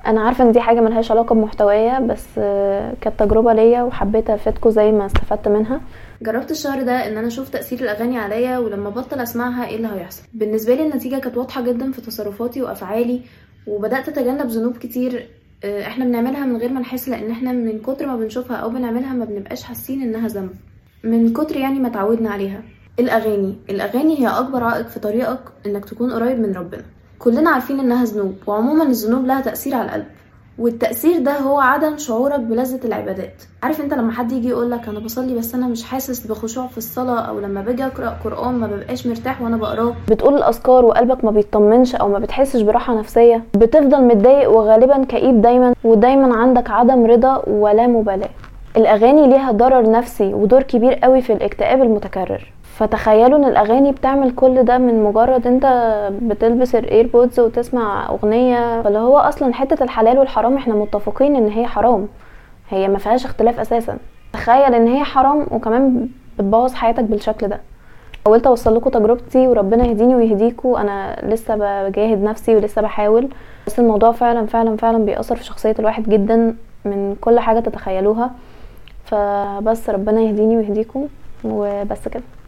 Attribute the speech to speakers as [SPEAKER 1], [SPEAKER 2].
[SPEAKER 1] انا عارفه ان دي حاجه ملهاش علاقه بمحتوايا، بس كانت تجربه ليا وحبيت افيدكم زي ما استفدت منها. جربت الشهر ده ان انا اشوف تاثير الاغاني عليا، ولما بطل اسمعها ايه اللي هيحصل. بالنسبه لي النتيجه كانت واضحه جدا في تصرفاتي وافعالي، وبدات اتجنب ذنوب كتير احنا بنعملها من غير ما نحس، لان احنا من كتر ما بنشوفها او بنعملها ما بنبقاش حاسين انها ذنب، من كتر يعني ما تعودنا عليها. الاغاني هي اكبر عائق في طريقك انك تكون قريب من ربنا. كلنا عارفين انها ذنوب، وعموما الذنوب لها تأثير على القلب، والتأثير ده هو عدم شعورك بلذة العبادات. عارف انت لما حد يجي يقولك انا بصلي بس انا مش حاسس بخشوع في الصلاة، او لما باجي اقرأ قرآن ما ببقاش مرتاح وانا بقراه، بتقول الاذكار وقلبك ما بيطمنش او ما بتحسش براحة نفسية، بتفضل متضايق وغالبا كئيب دايما، ودايما عندك عدم رضا ولا مبالاة. الاغاني ليها ضرر نفسي ودور كبير قوي في الاكتئاب المتكرر. فتخيلوا ان الاغاني بتعمل كل ده من مجرد انت بتلبس الايربودز وتسمع اغنية. فاللي هو اصلا حتة الحلال والحرام احنا متفقين ان هي حرام، هي ما فيهاش اختلاف اساسا. تخيل ان هي حرام وكمان بتبوظ حياتك بالشكل ده. حاولت اوصل لكم تجربتي وربنا يهديني ويهديكم، انا لسه بجاهد نفسي ولسه بحاول، بس الموضوع فعلا فعلا فعلا بيأثر في شخصية الواحد جدا من كل حاجة تتخيلوها. فبس ربنا يهديني ويهديكم وبس كده.